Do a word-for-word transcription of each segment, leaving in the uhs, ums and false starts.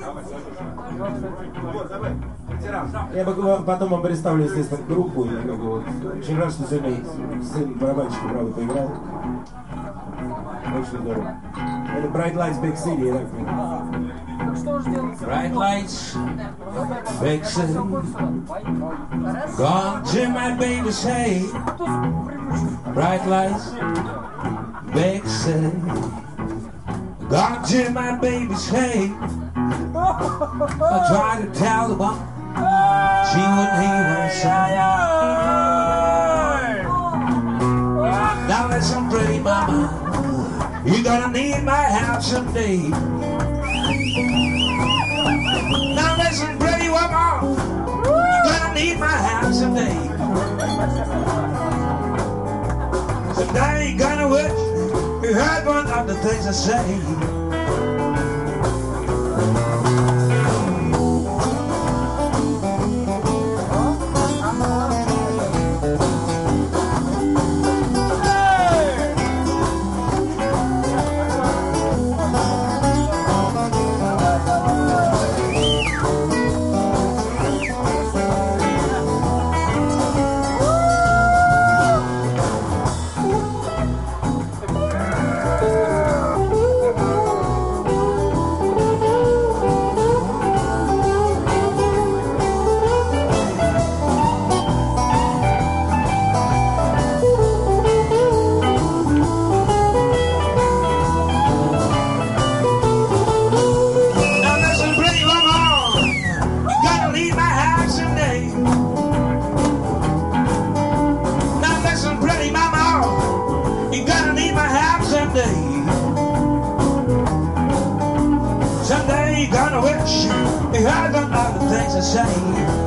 Я бы потом вам представлю, естественно, группу. Я как бы вот очень рад, что сегодня сын барабанщика, правда, поиграл. Очень здорово. Это Bright Lights Big City, я так понимаю. Bright lights, big city. Gone to my baby's hay. Bright lights, big city. Gone to my baby's hay. I tried to tell the one, she wouldn't hear what I said. Now listen, pretty mama, you're gonna need my help someday. Now listen, pretty woman, you're gonna need my help someday. Someday you're gonna wish you heard one of the things I say. Someday you're gonna wish you had done all the things I say.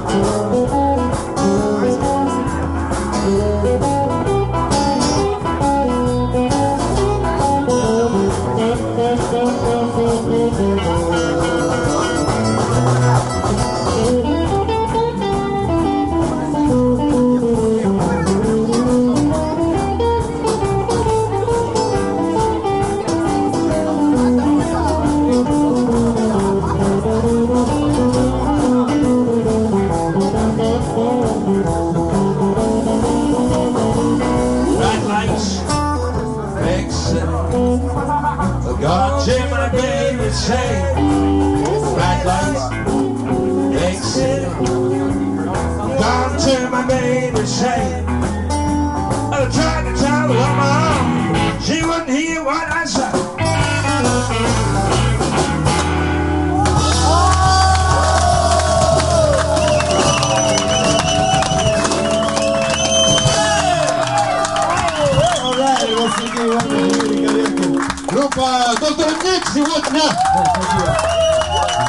God, Jim, my baby, say, bright lights, big city. God, Jim, my baby, say, I tried to tell her mom, she wouldn't hear what I said. Группа «Доктор Ник» сегодня.